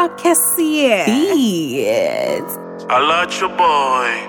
Akessie. I like your boy.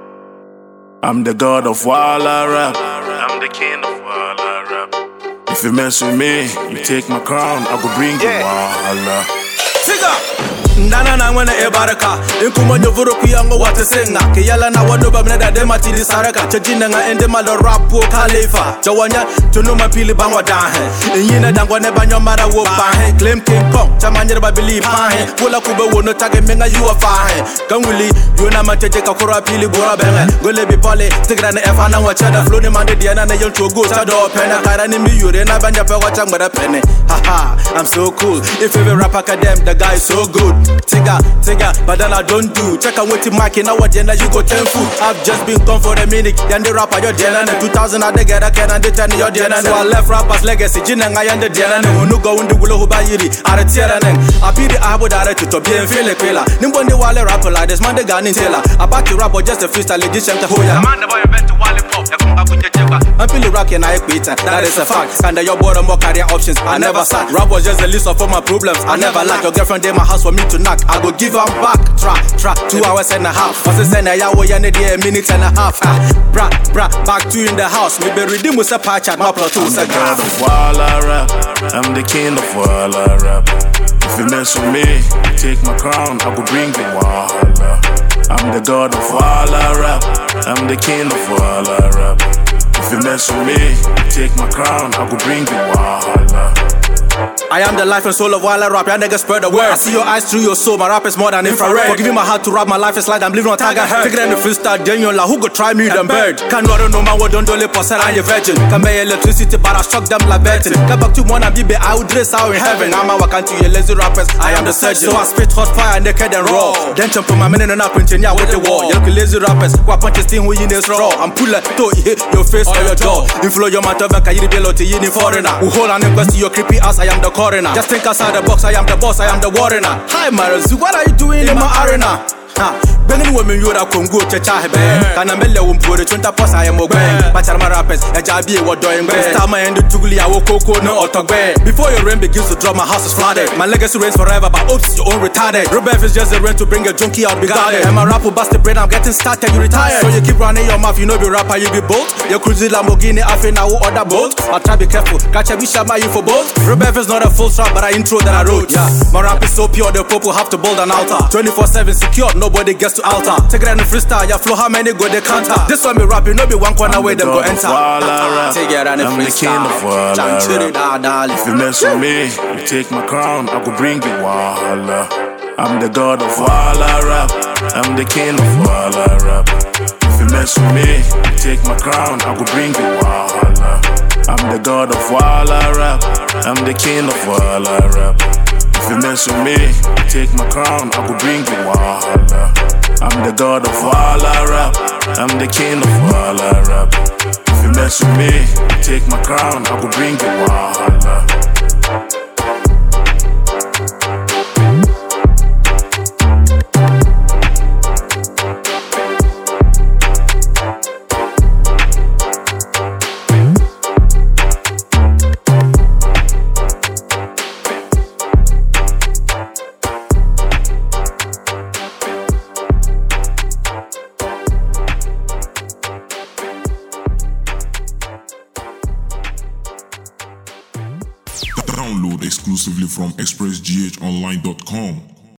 I'm the god of Walla rap. I'm the king of Walla rap. If you mess with me, you take my crown, I go bring you Walla. Figure! Ndana na ngwana ebaraka Inkuma nyovuru kuyango watesenga Kiyala na wadoba mneda dema tidi saraka Chajina nga ende malo rapu khalifa Chawanya tunuma pili bangwa dahe Inyina dangwa neba nyomara wo bahe Claim King Kong, chamanyere babili pahe Kula kube wono tage menga yuwa fahe Kangwili, yuna mateje kakura pili bura benge Gole bipole, tigra na efa na wachada Flow ni mande diana na yon chogo Sado pena, kara ni miyure na banya pe wachang mada pene Haha, I'm so cool If every rapper kadem, the guy is so good Tigga, but then I don't do. Check out with the mic and now what then you go 10 food. I've just been gone for a minute. Then the rapper you're dealing. 2000 I get a can and the 10 you're dealing. So I left rappers legacy. Jina I am the dealing. Who go in the willow who buy yiri. I tell them. I be the abo direct to be and feel like killer. Nimbo the wale rapper like this man the gun in tailor. I back to rap or just a freestyle legit to hold ya. Man the boy invent to wale pop. I'm feeling rocky and I quit. That is a fact. And your boy more career options. I never sat. Rap was just a list of all my problems. I never lack. Your girlfriend in my house for me to knock. I go give her back, try 2 hours and a half. What's the send a yawo yane a minute and a half. Back to in the house. Maybe redeem with a patch at my plateau. I'm the god of Walla rap. I'm the king of Walla rap. If you mess with me, you take my crown, I go bring you Walla. I'm the god of Walla rap. I'm the king of Walla rap. If you mess with me, you take my crown, I go bring you Walla. I am the life and soul of Walla rap, y'all niggas spread the word. I see your eyes through your soul, my rap is more than infrared. For giving my heart to rap, my life is like I'm living on Tiger Head. Figure in the freestyle, Daniel, who go try me them bird. Can't run no man, what don't do for sell on your virgin. Can buy electricity, but I struck them like betting. Come back to one and be I would dress out in heaven. I'm a walk to your lazy rappers, I am the surgeon. So I spit hot fire, naked and raw. Then jump for my men and up into with the wall. You lazy rappers, who punch this thing who in this raw. I'm puller to hit your face or your jaw. Inflow your matter back, I below to you in foreigner. Who hold on and quest to your creepy ass, I am the coroner. Just think outside the box, I am the boss, I am the warrior. Hi Marazu, what are you doing in my arena? Bengin women you da Congo chacha hebe kana mele wumpore chunta posa ya mogbe pachar ma rappers e jabi e wodoing be star ma end tuguli ya wokoko no otogbe. Before your rain begins to drop, my house is flooded. My legacy reigns forever, but oops, your own retarded. Rebef is just a rent to bring a junkie out, be guarded. And my rap will bust the brain, I'm getting started, you retired. So you keep running your mouth, you know be rapper, you be bold. Your cruising Lamborghini, I feel now order bolt. I try be careful, catch a bishop, you for bolt. Rebef is not a full strap, but I intro that I wrote. Yeah, my rap is so pure, the pope will have to build an altar. 24/7 secure, nobody gets to altar. Take it in the freestyle, your flow, how many go they counter? This one be rapping, no be one corner where them go enter. Take it in the freestyle, I'm the king of Walla rap. If you mess with me, you take my crown, I go bring you Walla. I'm the god of Walla rap. I'm the king of Walla rap. If you mess with me, you take my crown, I go bring you Walla. I'm the god of Walla rap. I'm the king of Walla rap. If you mess with me, you take my crown, I go bring you Walla. I'm the god of Walla rap. I'm the king of Walla rap. If you mess with me, you take my crown, I go bring you Walla. Download exclusively from expressghonline.com.